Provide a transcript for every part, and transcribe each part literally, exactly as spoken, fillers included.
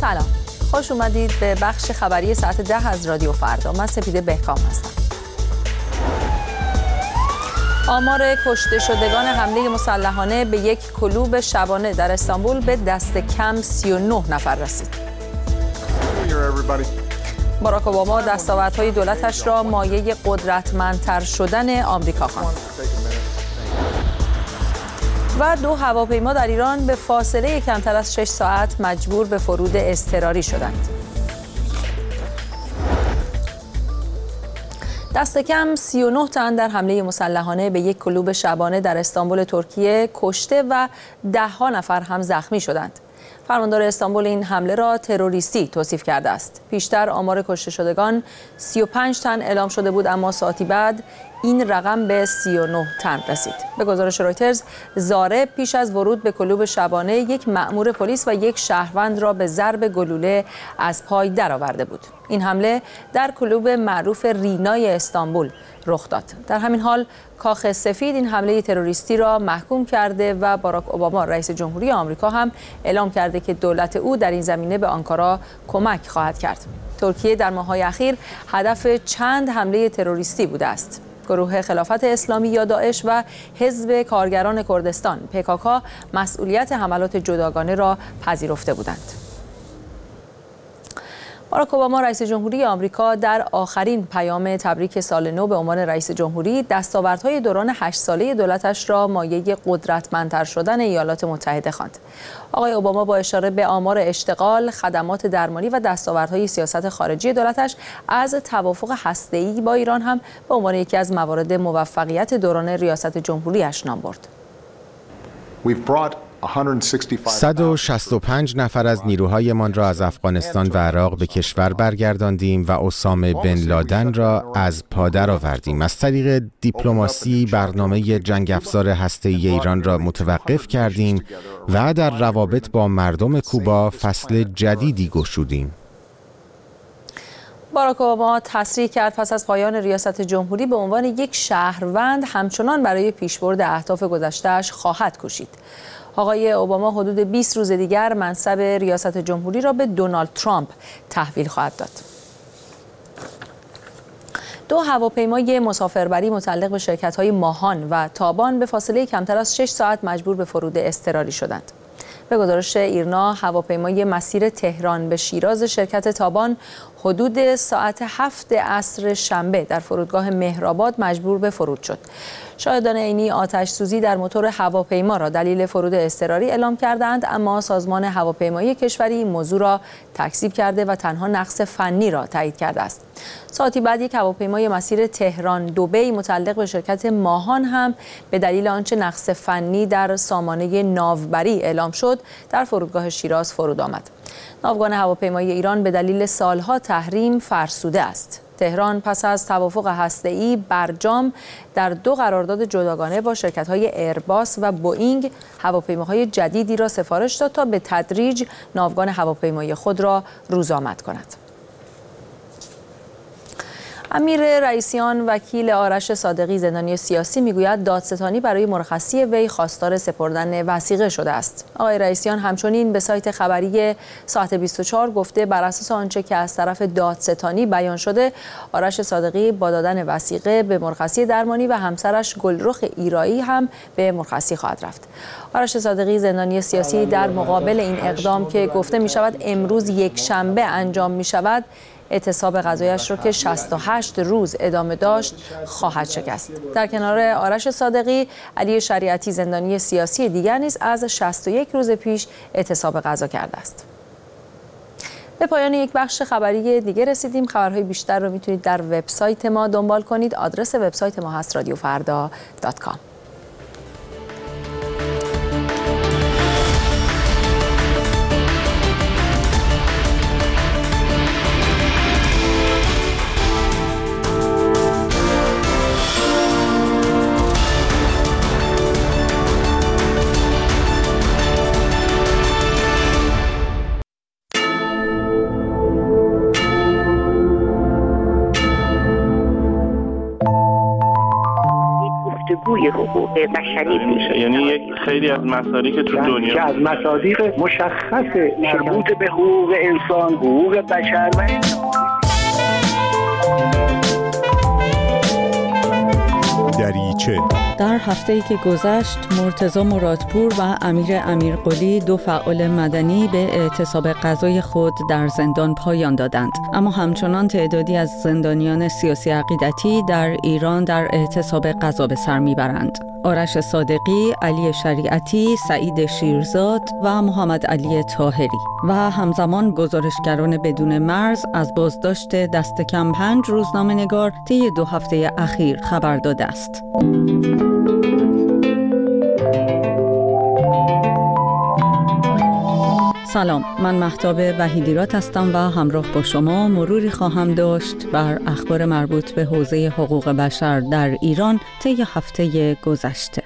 سلام، خوش اومدید به بخش خبری ساعت ده از رادیو فردا. من سپیده بهکام هستم. آمار کشته شدگان حمله مسلحانه به یک کلوب شبانه در استانبول به دست کم سی و نه نفر رسید. باراک اوباما دستاوردهای دولتش را مایه قدرتمندتر شدن آمریکا خواند. و دو هواپیما در ایران به فاصله کمتر از شش ساعت مجبور به فرود اضطراری شدند. دست کم سی و نه تن در حمله مسلحانه به یک کلوب شبانه در استانبول ترکیه کشته و ده ها نفر هم زخمی شدند. فرماندار استانبول این حمله را تروریستی توصیف کرده است. پیشتر آمار کشته شدگان سی و پنج تن اعلام شده بود، اما ساعتی بعد این رقم به سی و نه تن رسید. به گزارش رویترز، زاره پیش از ورود به کلوب شبانه یک مأمور پلیس و یک شهروند را به ضرب گلوله از پای درآورده بود. این حمله در کلوب معروف رینای استانبول رخ داد. در همین حال کاخ سفید این حمله تروریستی را محکوم کرده و باراک اوباما رئیس جمهوری آمریکا هم اعلام کرده که دولت او در این زمینه به آنکارا کمک خواهد کرد. ترکیه در ماه‌های اخیر هدف چند حمله تروریستی بوده است. گروه خلافت اسلامی یا داعش و حزب کارگران کردستان پی کی کی مسئولیت حملات جداگانه را پذیرفته بودند. باراک اوباما رئیس جمهوری آمریکا در آخرین پیام تبریک سال نو به عنوان رئیس جمهوری دستاوردهای دوران هشت ساله دولتش را مایه قدرتمندتر شدن ایالات متحده خواند. آقای اوباما با اشاره به آمار اشتغال، خدمات درمانی و دستاوردهای سیاست خارجی دولتش از توافق هسته‌ای با ایران هم به عنوان یکی از موارد موفقیت دوران ریاست جمهوریش نام برد. صد و شصت و پنج نفر از نیروهایمان را از افغانستان و عراق به کشور برگرداندیم و اسامه بن لادن را از پادر آوردیم. از طریق دیپلماسی برنامه جنگ افزار هسته‌ای ایران را متوقف کردیم و در روابط با مردم کوبا فصل جدیدی گشودیم. باراک اوباما تصریح کرد پس از پایان ریاست جمهوری به عنوان یک شهروند همچنان برای پیشبرد اهداف گذشته‌اش خواهد کوشید. آقای اوباما حدود بیست روز دیگر منصب ریاست جمهوری را به دونالد ترامپ تحویل خواهد داد. دو هواپیمای مسافربری متعلق به شرکت‌های ماهان و تابان به فاصله کمتر از شش ساعت مجبور به فرود اضطراری شدند. به گزارش ایرنا، هواپیمای مسیر تهران به شیراز شرکت تابان حدود ساعت هفت عصر شنبه در فرودگاه مهرآباد مجبور به فرود شد. شاهدان عینی آتش سوزی در موتور هواپیما را دلیل فرود اضطراری اعلام کردند، اما سازمان هواپیمایی کشوری این موضوع را تکذیب کرده و تنها نقص فنی را تایید کرده است. ساعتی بعد یک هواپیمای مسیر تهران دبی متعلق به شرکت ماهان هم به دلیل آنچه نقص فنی در سامانه ناوبری اعلام شد در فرودگاه شیراز فرود آمد. ناوگان هواپیمایی ایران به دلیل سالها تحریم فرسوده است. تهران پس از توافق هسته‌ای برجام در دو قرارداد جداگانه با شرکت‌های ایرباس و بوئینگ هواپیماهای جدیدی را سفارش داد تا به تدریج ناوگان هواپیمایی خود را روزآمد کند. امیر رئیسیان وکیل آرش صادقی زندانی سیاسی میگوید دادستانی برای مرخصی وی خواستار سپردن وثیقه شده است. آقای رئیسیان همچنین به سایت خبری ساعت بیست و چهار گفته بر اساس آنچه که از طرف دادستانی بیان شده، آرش صادقی با دادن وثیقه به مرخصی درمانی و همسرش گلرخ ایرایی هم به مرخصی خواهد رفت. آرش صادقی زندانی سیاسی در مقابل این اقدام که گفته می شود امروز یک شنبه انجام می شود، اعتصاب قضایش را که شصت و هشت روز ادامه داشت خواهد شکست. در کنار آرش صادقی، علی شریعتی زندانی سیاسی دیگر نیز از شصت و یک روز پیش اعتصاب قضا کرده است. به پایان یک بخش خبری دیگه رسیدیم. خبرهای بیشتر رو میتونید در وبسایت ما دنبال کنید. آدرس وبسایت ما هست رادیو فردا دات کام. روی حقوق بشری میشه. یعنی یک خیلی از مسائلی که تو دنیا که از مصادیق مشخص مربوط به حقوق انسان، حقوق بشر و دریچه. در هفته‌ای که گذشت مرتضی مرادپور و امیر امیرقلی دو فعال مدنی به اعتصاب غذای خود در زندان پایان دادند، اما همچنان تعدادی از زندانیان سیاسی عقیدتی در ایران در اعتصاب غذا به سر میبرند. آرش صادقی، علی شریعتی، سعید شیرزاد و محمد علی طاهری و همزمان گزارشگران بدون مرز از بازداشت دست کم پنج روزنامه‌نگار طی دو هفته اخیر خبر داده است. سلام، من مهتاب وحیدیرات هستم و همراه با شما مروری خواهم داشت بر اخبار مربوط به حوزه حقوق بشر در ایران طی هفته گذشته.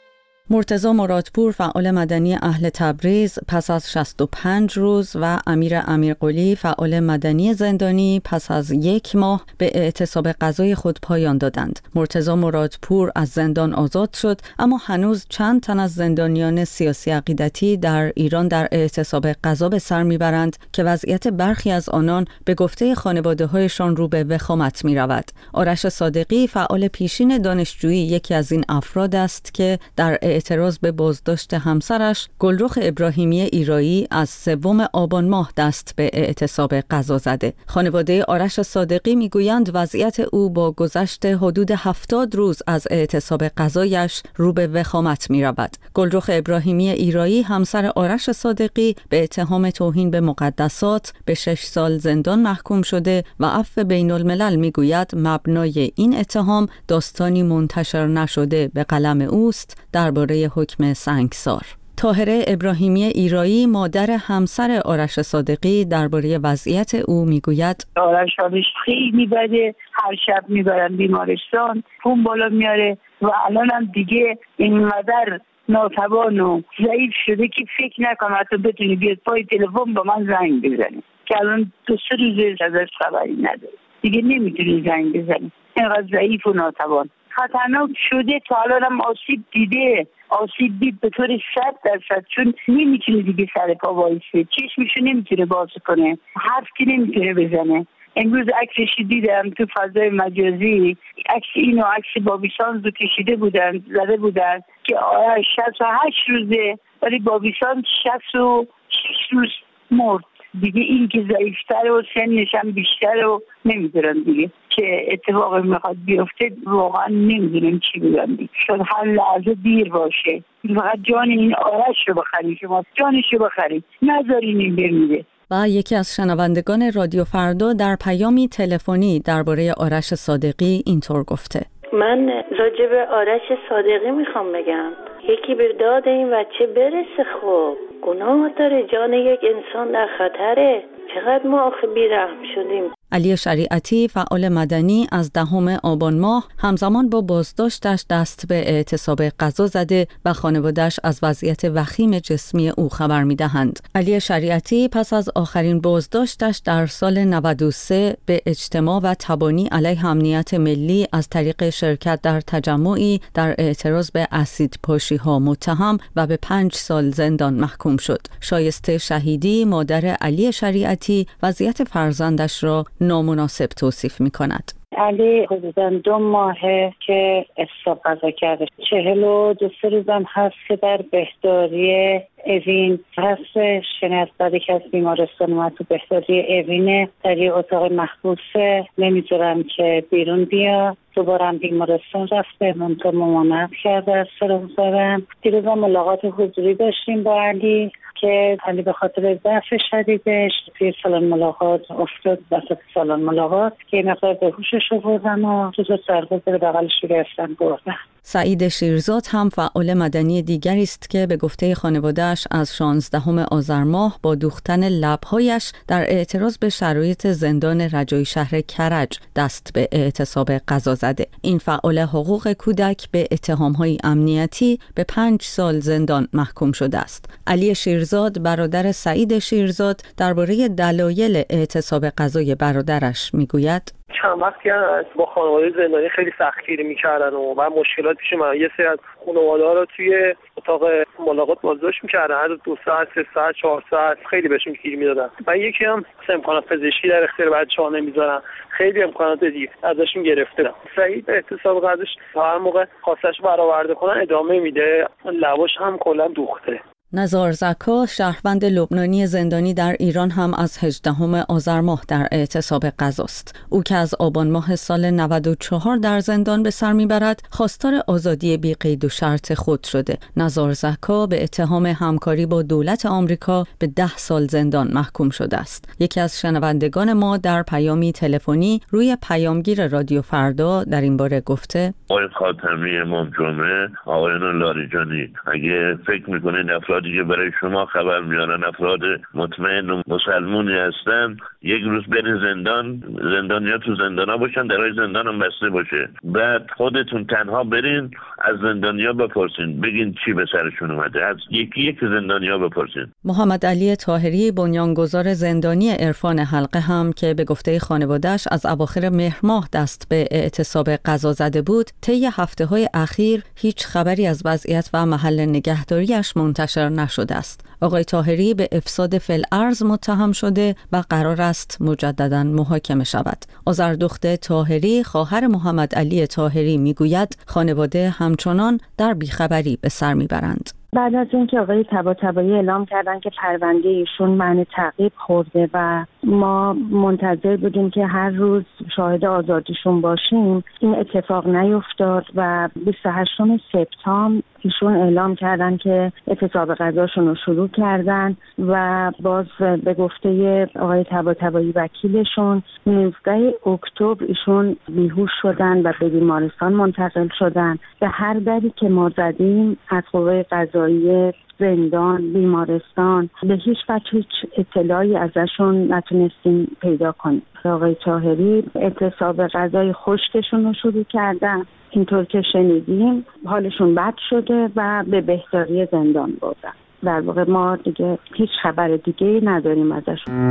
مرتضی مرادپور فعال مدنی اهل تبریز پس از شصت و پنج روز و امیر امیرقلی فعال مدنی زندانی پس از یک ماه به اعتصاب غذای خود پایان دادند. مرتضی مرادپور از زندان آزاد شد، اما هنوز چند تن از زندانیان سیاسی عقیدتی در ایران در اعتصاب غذا به سر میبرند که وضعیت برخی از آنان به گفته خانواده‌هایشان رو به وخامت میرود. آرش صادقی فعال پیشین دانشجویی یکی از این افراد است که در اعتراض به بازداشت همسرش گلرخ ابراهیمی ایرایی از سوم آبان ماه دست به اعتصاب غذا زده. خانواده آرش صادقی میگویند وضعیت او با گذشت حدود هفتاد روز از اعتصاب غذایش رو به وخامت می رود. گلرخ ابراهیمی ایرایی همسر آرش صادقی به اتهام توهین به مقدسات به شش سال زندان محکوم شده و عفو بین الملل میگوید مبنای این اتهام داستانی منتشر نشده به قلم اوست درباره حکم سنگسار. طاهره ابراهیمی ایرایی مادر همسر آرش صادقی درباره وضعیت او میگوید آرش حالش خیلی بده، هر شب میبرن بیمارستان، خون بالا میاره و الان هم دیگه اینقدر ناتوان و ضعیف شده که فکر نکنم حتی بتونی بیاد پای تلفن با من زنگ بزنی، که الان دو سه روزه ازش خبری نداره، دیگه نمیتونی زنگ بزنی، اینقدر ضعیف و ناتوان. خطرناک شده، تا الان هم آسیب دیده، آسیب دید به طور صد درصد، چون نمیتونه دیگه سر پا وایسه، چشمشو نمیتونه باز کنه، حرف که نمیتونه بزنه. امروز عکسش دیدم تو فضای مجازی، عکس اینو عکس بابیسان رو کشیده بودن، زده بودن که آره شصت و هشت روزه ولی بابیسان شصت و شش روز مرد. دیگه این که ضعیفتر و سنش هم بیشتر و نمیدونم دیگه که اتفاقی میخواد بیفته، واقعا نمیدونم چی بگم دیگه. شاید هر لحظه دیر باشه، فقط جان این آرش رو بخرید، شما جانش رو بخرید، نذارین این بمیره. و یکی از شنوندگان رادیو فردا در پیامی تلفنی درباره آرش صادقی اینطور گفته: من راجع به آرش صادقی میخوام بگم یکی به داد این بچه برسه، خب گناه داره، جان یک انسان در خطره، چقدر ما آخه بی‌رحم شدیم. علی شریعتی فعال مدنی از دهم آبان ماه همزمان با بازداشتش دست به اعتصاب غذا زده و خانواده‌اش از وضعیت وخیم جسمی او خبر می‌دهند. علی شریعتی پس از آخرین بازداشتش در سال نود و سه به اجتماع و تبانی علیه امنیت ملی از طریق شرکت در تجمعی در اعتراض به اسیدپاشی‌ها متهم و به پنج سال زندان محکوم شد. شایسته شهیدی مادر علی شریعتی وضعیت فرزندش را نامناسب توصیف می کند. علی حدوداً دو ماهه که اعتصاب غذا کرده، چهل و دو سه روزم هست که در بهداری اوین هستش، یعنی از بعدی که از بیمارستان اومد تو بهداری اوینه، در یه اتاق محبوسه، نمیذارم که بیرون بیا. دوباره هم بیمارستان رفته، منطقه ممانعت کرده از سرم زارم. دیروز هم ملاقات حضوری داشتیم با علی که علی به خاطر ضعف شدیدش توی سالن ملاقات افتاد، وسط سالن ملاقات که این مقدار به هوشش آوردن و تو سرباز بغلش رو گرفتن بردن. سعید شیرزاد هم فعال مدنی دیگری است که به گفته خانواده‌اش از شانزدهم آذر ماه با دوختن لب‌هایش در اعتراض به شرایط زندان رجایی شهر کرج دست به اعتصاب غذا زده. این فعال حقوق کودک به اتهام‌های امنیتی به پنج سال زندان محکوم شده است. علی شیرزاد برادر سعید شیرزاد درباره دلایل اعتصاب غذای برادرش میگوید: چند وقتی هست با خانواده زندانی خیلی سختگیری میکردن و بعد مشکلات پیش من. یه سری از خانواده‌ها رو توی اتاق ملاقات بازداشت میکردن، هر دو ساعت، سه ساعت، چهار ساعت خیلی بهشون گیر میدادن. و یکی هم امکانات پزشکی در اختیار بچه‌ها نمیذارن، خیلی امکانات دیگه ازشون گرفتن. سعید اعتصاب قضاش هر موقع خواستش برآورده کنن ادامه میده، لباش هم کلا دوخته. نزار زکا، شهروند لبنانی زندانی در ایران، هم از هجدهم آذر ماه در اعتصاب غذاست. او که از آبان ماه سال نود و چهار در زندان به سر میبرد، خواستار آزادی بی قید و شرط خود شده. نزار زکا به اتهام همکاری با دولت آمریکا به ده سال زندان محکوم شده است. یکی از شنوندگان ما در پیامی تلفنی روی پیامگیر رادیو فردا در این باره گفته: آقای خاتمی، امام جمعه، آقایان لاریجانی، اگه فکر میکنید افرادی که برای شما خبر میارن افراد مطمئن و مسلمونی هستن، یک روز برین زندان، زندانیا تو زندانا باشن، درای زندان هم بسته باشه، بعد خودتون تنها برین از زندانیا بپرسین، بگین چی به سرشون اومده، از یکی یک زندانیا بپرسین. محمد علی طاهری، بنیانگذار زندانی عرفان حلقه، هم که به گفته خانواده‌اش از اواخر مهر ماه دست به اعتصاب غذا زده بود، طی هفته‌های اخیر هیچ خبری از وضعیت و محل نگهداریش منتشر نشده است. آقای طاهری به افساد فی‌الارض متهم شده و قرار است مجدداً محاکمه شود. آذردخت طاهری، خواهر محمد علی طاهری، میگوید خانواده همچنان در بیخبری به سر میبرند. بعد از اینکه آقای طباطبایی اعلام کردن که پرونده ایشون معنی تعقیب خورده و ما منتظر بودیم که هر روز شاهد آزادیشون باشیم، این اتفاق نیفتاد و بیست و هشتم سپتامبر ایشون اعلام کردن که اعتصاب غذاشون رو شروع کردن و باز به گفته آقای طباطبایی وکیلشون نوزده اکتبر ایشون بیهوش شدن و به بیمارستان منتقل شدن. به هر دری که ما زدیم از قوه قضاییه، زندان، بیمارستان، به هیچ وجه هیچ اطلاعی ازشون نتونستیم پیدا کنیم. آقای طاهری اعتصاب غذای خشکشون رو شروع کردن، اینطور که شنیدیم حالشون بد شده و به بهداری زندان بردن. در واقع ما دیگه هیچ خبر دیگه نداریم ازشون.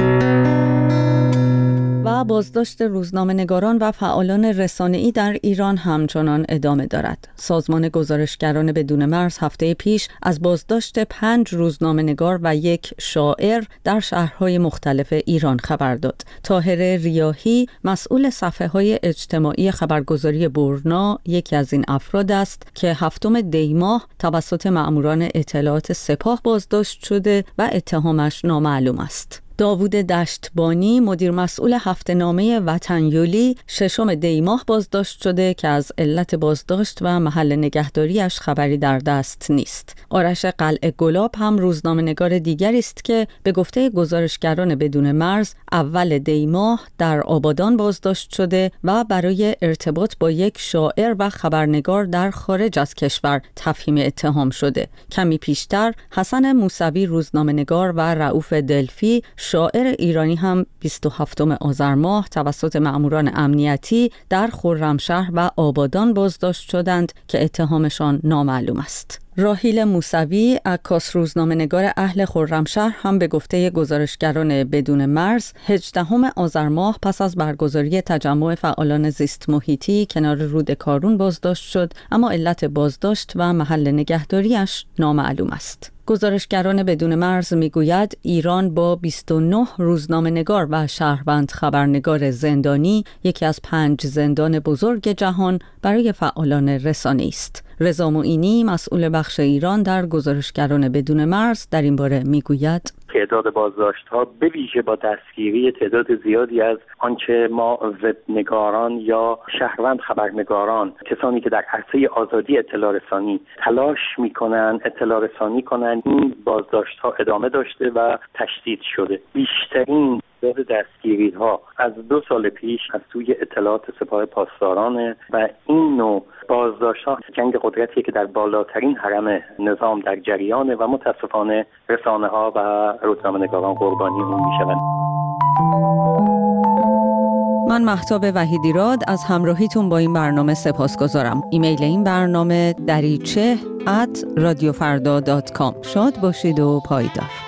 و بازداشت روزنامه‌نگاران و فعالان رسانه‌ای در ایران همچنان ادامه دارد. سازمان گزارشگران بدون مرز هفته پیش از بازداشت پنج روزنامه‌نگار و یک شاعر در شهرهای مختلف ایران خبر داد. طاهر ریاحی، مسئول صفحه‌های اجتماعی خبرگزاری برنا، یکی از این افراد است که هفتم دی ماه توسط مأموران اطلاعات سپاه بازداشت شده و اتهامش نامعلوم است. داوود دشتبانی، مدیر مسئول هفته‌نامه وطنیولی، ششم دی ماه بازداشت شده که از علت بازداشت و محل نگهداریش خبری در دست نیست. آرش قلعه گلاب هم روزنامه‌نگار دیگری است که به گفته گزارشگران بدون مرز اول دی ماه در آبادان بازداشت شده و برای ارتباط با یک شاعر و خبرنگار در خارج از کشور تفهیم اتهام شده. کمی پیشتر حسن موسوی، روزنامه‌نگار، و رؤوف دلفی، شاعر ایرانی، هم بیست و هفتم آذر ماه توسط مأموران امنیتی در خرمشهر و آبادان بازداشت شدند که اتهامشان نامعلوم است. راحیل موسوی، عکاس، روزنامه‌نگار اهل خرمشهر، هم به گفته گزارشگران بدون مرز هجدهم آذر ماه پس از برگزاری تجمع فعالان زیست محیطی کنار رود کارون بازداشت شد، اما علت بازداشت و محل نگهداریش نامعلوم است. گزارشگران بدون مرز میگوید ایران با بیست و نه روزنامه‌نگار و شهروند خبرنگار زندانی یکی از پنج زندان بزرگ جهان برای فعالان رسانه‌ای است. رضا معینی، مسئول بخش ایران در گزارشگران بدون مرز، در این باره میگوید تعداد بازداشت‌ها به ویژه با دستگیری تعداد زیادی از آنچه ما وبنگاران یا شهروند خبرنگاران، کسانی که در عرصه آزادی اطلاع رسانی تلاش می‌کنند اطلاع رسانی کنند، این بازداشت‌ها ادامه داشته و تشدید شده. بیشترین تعداد دستگیری‌ها از دو سال پیش از سوی اطلاعات سپاه پاسداران و این نوع بازداشت‌ها جنگ قدرتیه که در بالاترین هرم نظام در جریانه و متاسفانه رسانه‌ها و روزنامه‌نگاران قربانی اون میشوند. من مهتاب وحیدیراد از همراهیتون با این برنامه سپاسگزارم. ایمیل این برنامه دریچه ات رادیو فردا دات کام. شاد باشید و پایدار.